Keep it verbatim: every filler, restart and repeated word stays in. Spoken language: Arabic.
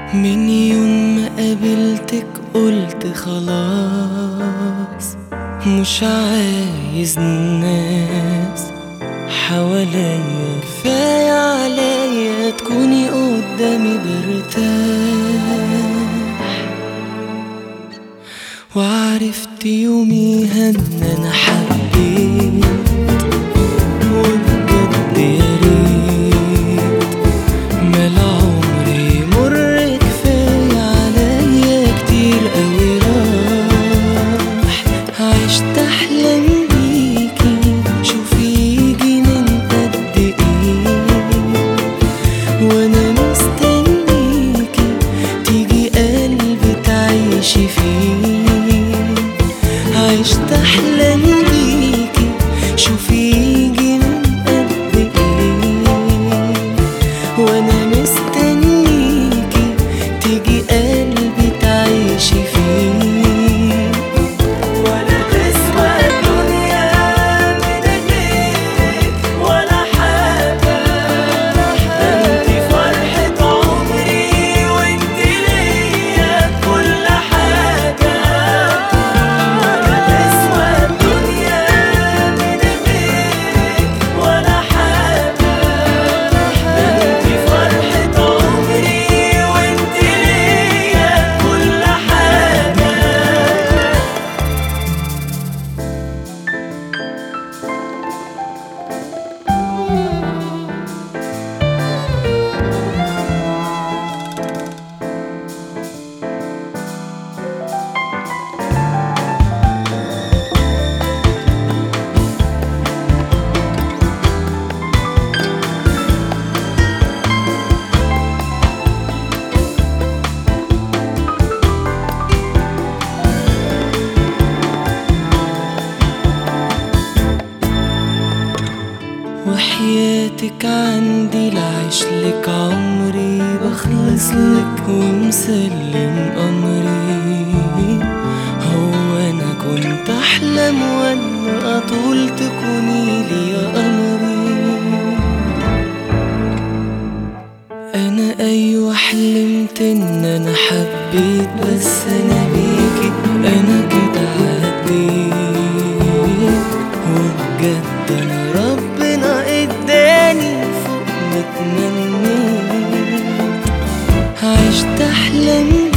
من يوم ما قابلتك قلت خلاص مش عايز ناس حواليا، كفاية عليا تكوني قدامي برتاح. وعرفت يوميها ان انا حبيت وبجد يا ريت مال عمري مر، كفاية عليا كتير قوي راح. عشت احلام بيكي شوفي يجي من قد ايه، وانا مستنيكي تيجي قلبي تعيشي فيه. عشت احلام بيكي شوفي يجي من قد ايه، وانا مستنيكي تيجي قلبي تعيشي فيه. ولا تسوى الدنيا من غيرك ولا حاجة، انتي فرحة عمري وانتي ليا كل حاجة. ولا تسوى الدنيا من غيرك ولا حاجة، انتي فرحة عمري وانتي ليا كل حاجة. وحياتك عندي لعيشلك عمري، بخلصلك ومسلم أمري. هو أنا كنت أحلم وأنا أطول تكوني يا قمري. أنا أيوة حلمت إن أنا حبيت، بس أنا بيكي أنا كده عديت. وبجد أنا ربنا اداني فوق ما اتمنيت. عشت احلام